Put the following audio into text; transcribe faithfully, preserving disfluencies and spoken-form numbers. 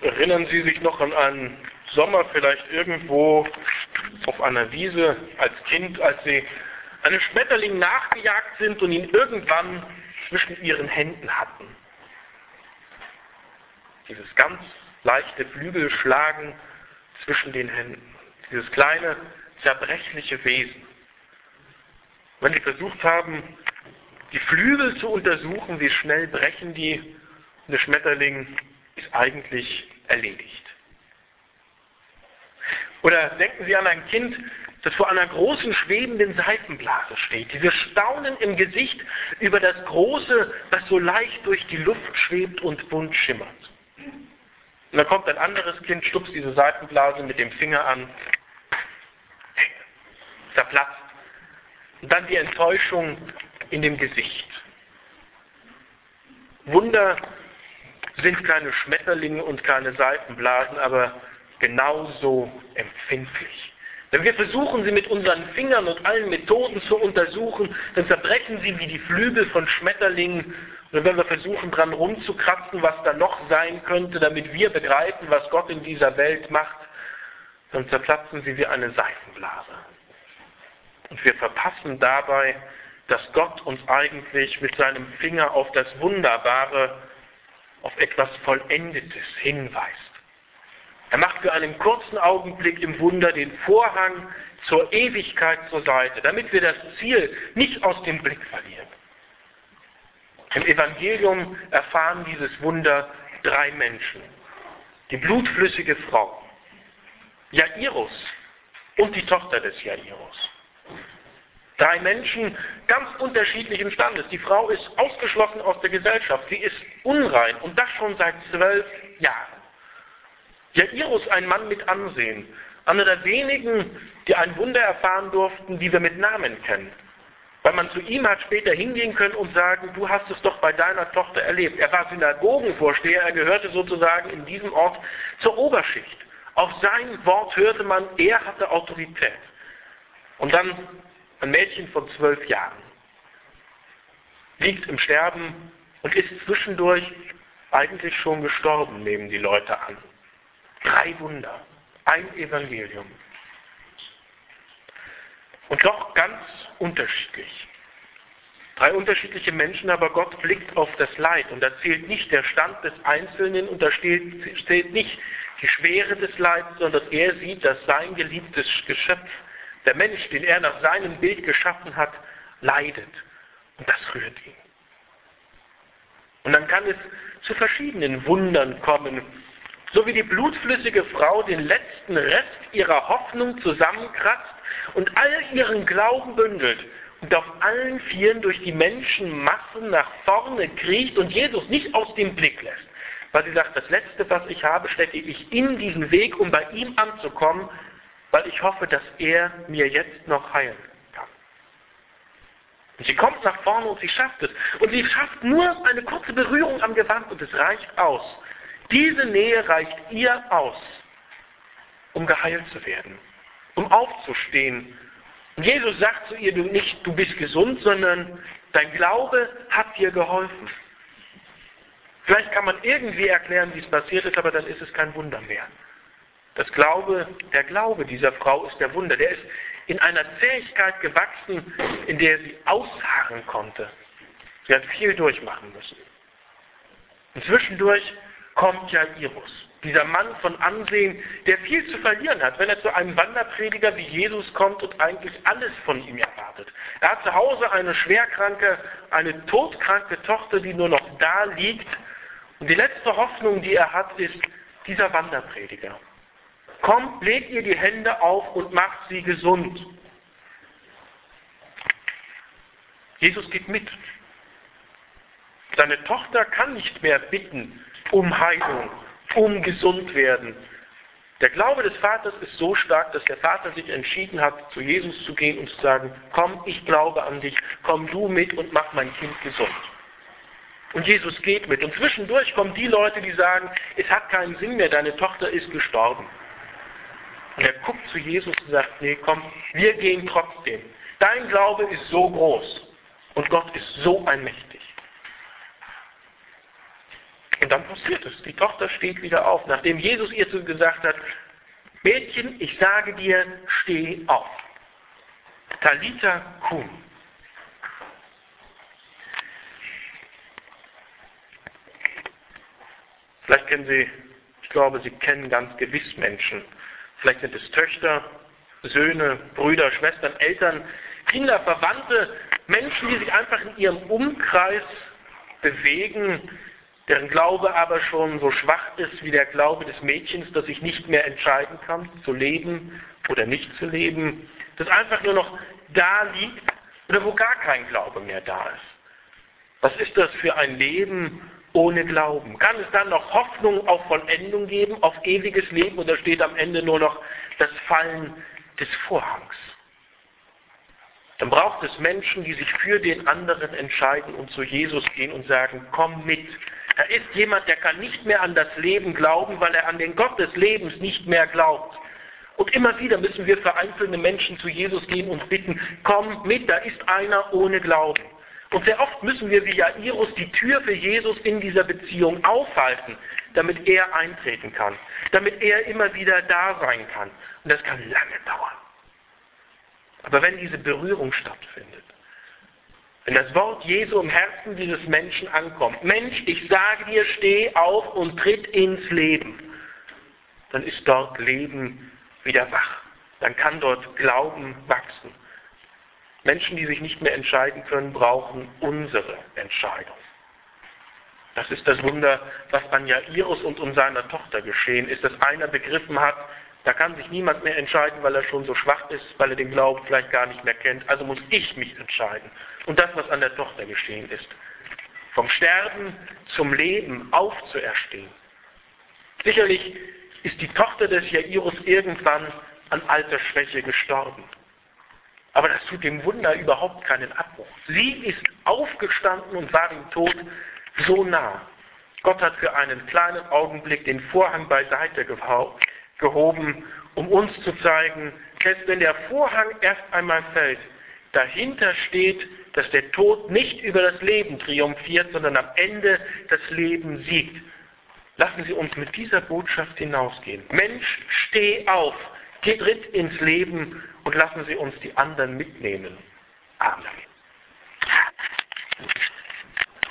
Erinnern Sie sich noch an einen Sommer vielleicht irgendwo auf einer Wiese als Kind, als Sie einem Schmetterling nachgejagt sind und ihn irgendwann zwischen Ihren Händen hatten? Dieses ganz leichte Flügelschlagen zwischen den Händen. Dieses kleine, zerbrechliche Wesen. Wenn Sie versucht haben, die Flügel zu untersuchen, wie schnell brechen die, und der Schmetterling ist eigentlich erledigt. Oder denken Sie an ein Kind, das vor einer großen schwebenden Seifenblase steht. Dieses Staunen im Gesicht über das Große, was so leicht durch die Luft schwebt und bunt schimmert. Und dann kommt ein anderes Kind, stupst diese Seifenblase mit dem Finger an, zerplatzt. Und dann die Enttäuschung in dem Gesicht. Wunder sind keine Schmetterlinge und keine Seifenblasen, aber genauso empfindlich. Wenn wir versuchen, sie mit unseren Fingern und allen Methoden zu untersuchen, dann zerbrechen sie wie die Flügel von Schmetterlingen. Und wenn wir versuchen, dran rumzukratzen, was da noch sein könnte, damit wir begreifen, was Gott in dieser Welt macht, dann zerplatzen sie wie eine Seifenblase. Und wir verpassen dabei, dass Gott uns eigentlich mit seinem Finger auf das Wunderbare, auf etwas Vollendetes hinweist. Er macht für einen kurzen Augenblick im Wunder den Vorhang zur Ewigkeit zur Seite, damit wir das Ziel nicht aus dem Blick verlieren. Im Evangelium erfahren dieses Wunder drei Menschen. Die blutflüssige Frau, Jairus und die Tochter des Jairus. Drei Menschen ganz unterschiedlichen Standes. Die Frau ist ausgeschlossen aus der Gesellschaft. Sie ist unrein und das schon seit zwölf Jahren. Jairus, ein Mann mit Ansehen. Einer der wenigen, die ein Wunder erfahren durften, die wir mit Namen kennen. Weil man zu ihm hat später hingehen können und sagen, du hast es doch bei deiner Tochter erlebt. Er war Synagogenvorsteher, er gehörte sozusagen in diesem Ort zur Oberschicht. Auf sein Wort hörte man, er hatte Autorität. Und dann ein Mädchen von zwölf Jahren. Liegt im Sterben und ist zwischendurch eigentlich schon gestorben, nehmen die Leute an. Drei Wunder, ein Evangelium. Und doch ganz unterschiedlich. Drei unterschiedliche Menschen, aber Gott blickt auf das Leid und da zählt nicht der Stand des Einzelnen und da steht, steht nicht die Schwere des Leids, sondern er sieht, dass sein geliebtes Geschöpf, der Mensch, den er nach seinem Bild geschaffen hat, leidet. Und das rührt ihn. Und dann kann es zu verschiedenen Wundern kommen, so wie die blutflüssige Frau den letzten Rest ihrer Hoffnung zusammenkratzt und all ihren Glauben bündelt und auf allen Vieren durch die Menschenmassen nach vorne kriecht und Jesus nicht aus dem Blick lässt. Weil sie sagt, das Letzte, was ich habe, stecke ich in diesen Weg, um bei ihm anzukommen, weil ich hoffe, dass er mir jetzt noch heilen kann. Und sie kommt nach vorne und sie schafft es. Und sie schafft nur eine kurze Berührung am Gewand und es reicht aus. Diese Nähe reicht ihr aus, um geheilt zu werden, um aufzustehen. Und Jesus sagt zu ihr nicht, du bist gesund, sondern dein Glaube hat dir geholfen. Vielleicht kann man irgendwie erklären, wie es passiert ist, aber dann ist es kein Wunder mehr. Das Glaube, der Glaube dieser Frau ist der Wunder. Der ist in einer Zähigkeit gewachsen, in der sie ausharren konnte. Sie hat viel durchmachen müssen. Und zwischendurch kommt Jairus, dieser Mann von Ansehen, der viel zu verlieren hat, wenn er zu einem Wanderprediger wie Jesus kommt und eigentlich alles von ihm erwartet. Er hat zu Hause eine schwerkranke, eine todkranke Tochter, die nur noch da liegt. Und die letzte Hoffnung, die er hat, ist dieser Wanderprediger. Kommt, legt ihr die Hände auf und macht sie gesund. Jesus geht mit. Seine Tochter kann nicht mehr bitten um Heilung, um gesund werden. Der Glaube des Vaters ist so stark, dass der Vater sich entschieden hat, zu Jesus zu gehen und zu sagen, komm, ich glaube an dich, komm du mit und mach mein Kind gesund. Und Jesus geht mit. Und zwischendurch kommen die Leute, die sagen, es hat keinen Sinn mehr, deine Tochter ist gestorben. Und er guckt zu Jesus und sagt, nee, komm, wir gehen trotzdem. Dein Glaube ist so groß und Gott ist so allmächtig. Und dann passiert es. Die Tochter steht wieder auf, nachdem Jesus ihr zu gesagt hat, Mädchen, ich sage dir, steh auf. Talita cum. Vielleicht kennen Sie, ich glaube, Sie kennen ganz gewiss Menschen. Vielleicht sind es Töchter, Söhne, Brüder, Schwestern, Eltern, Kinder, Verwandte, Menschen, die sich einfach in ihrem Umkreis bewegen, deren Glaube aber schon so schwach ist wie der Glaube des Mädchens, das sich nicht mehr entscheiden kann, zu leben oder nicht zu leben, das einfach nur noch da liegt oder wo gar kein Glaube mehr da ist. Was ist das für ein Leben ohne Glauben? Kann es dann noch Hoffnung auf Vollendung geben, auf ewiges Leben, oder steht am Ende nur noch das Fallen des Vorhangs? Dann braucht es Menschen, die sich für den anderen entscheiden und zu Jesus gehen und sagen, komm mit. Da ist jemand, der kann nicht mehr an das Leben glauben, weil er an den Gott des Lebens nicht mehr glaubt. Und immer wieder müssen wir für einzelne Menschen zu Jesus gehen und bitten, komm mit, da ist einer ohne Glauben. Und sehr oft müssen wir wie Jairus die Tür für Jesus in dieser Beziehung aufhalten, damit er eintreten kann, damit er immer wieder da sein kann. Und das kann lange dauern. Aber wenn diese Berührung stattfindet, wenn das Wort Jesu im Herzen dieses Menschen ankommt, Mensch, ich sage dir, steh auf und tritt ins Leben, dann ist dort Leben wieder wach. Dann kann dort Glauben wachsen. Menschen, die sich nicht mehr entscheiden können, brauchen unsere Entscheidung. Das ist das Wunder, was an Jairus und um seiner Tochter geschehen ist, dass einer begriffen hat, da kann sich niemand mehr entscheiden, weil er schon so schwach ist, weil er den Glauben vielleicht gar nicht mehr kennt. Also muss ich mich entscheiden. Und das, was an der Tochter geschehen ist. Vom Sterben zum Leben aufzuerstehen. Sicherlich ist die Tochter des Jairus irgendwann an Altersschwäche gestorben. Aber das tut dem Wunder überhaupt keinen Abbruch. Sie ist aufgestanden und war dem Tod so nah. Gott hat für einen kleinen Augenblick den Vorhang beiseite gehoben, um uns zu zeigen, selbst wenn der Vorhang erst einmal fällt, dahinter steht, dass der Tod nicht über das Leben triumphiert, sondern am Ende das Leben siegt. Lassen Sie uns mit dieser Botschaft hinausgehen. Mensch, steh auf, tritt ins Leben und lassen Sie uns die anderen mitnehmen. Amen.